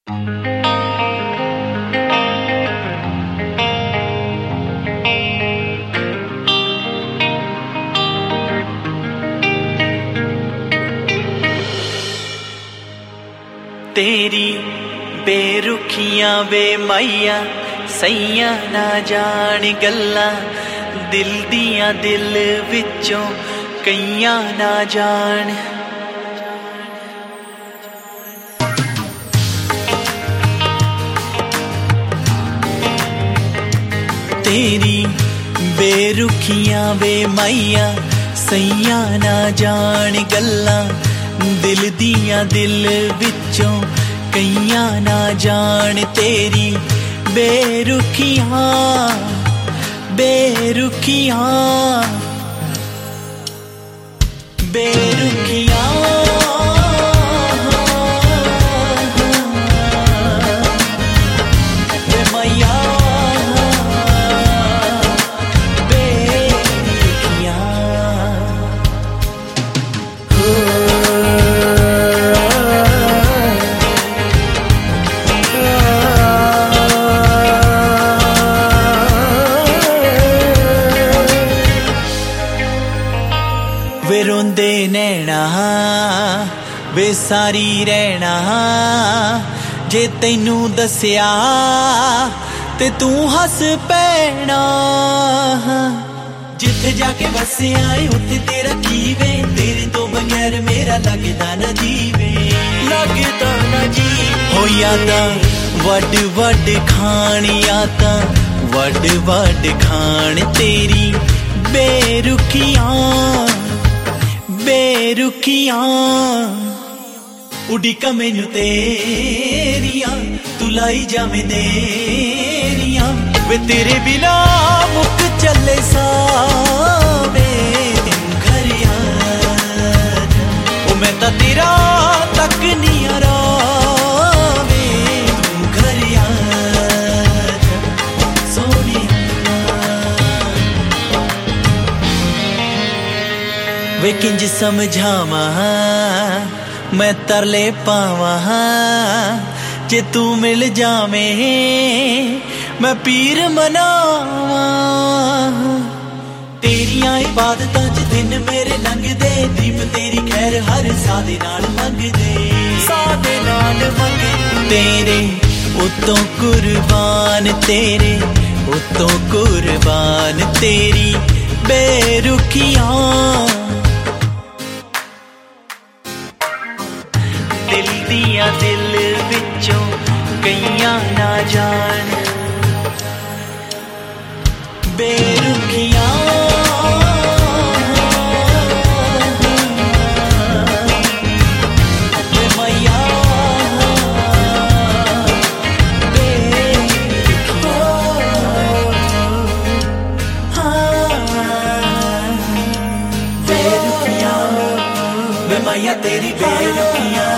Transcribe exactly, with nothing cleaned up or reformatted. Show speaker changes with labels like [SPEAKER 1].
[SPEAKER 1] तेरी बेरुखियां वे माइया सैया ना जान गल्ला दिल दियां दिल विचों कईयां ना जान। तेरी बेरुखियां वे माइया सैया ना जान गल्ला दिल दियां दिल विचों कईयां ना जान। तेरी बेरुखियां बेरुखियां बेरुखियां वे मैया बेरुखियां वे रोंदे नैना वे सारी रहना जे तैनू दसिया ते तू हस पैना। जिथे जाके बसिया उत्थे तेरा की वे तेरे तो बगैर मेरा लगदा ना जीवे लगदा ना जी हो यादा वड वड खान यादा वड वड खान। तेरी बेरुखियां बेरुखियां उड़ीका मैनू तेरिया तू लाई जावे देरिया वे तेरे बिना मुक चले सावे तेनू घर याद ओ मैं तां तेरा तक नहीं आरावे तू घर याद सोनिया वे किंज समझावा मैं तरले पावा जे तू मिल जावे मैं पीर मनावा। तेरियां इबादतां च दिन मेरे लंघदे दीप तेरी खैर हर सादे नाल मंगदे सादे नाल मंगदे। तेरे उत्तों कुर्बान तेरे उत्तों कुर्बान तेरी बेरुखियां दिल दियां दिल विचों कईयां ना जान बेरुखियां वे मैया बेरुखियां बेरुखियां वे मैया तेरी बेरुखियां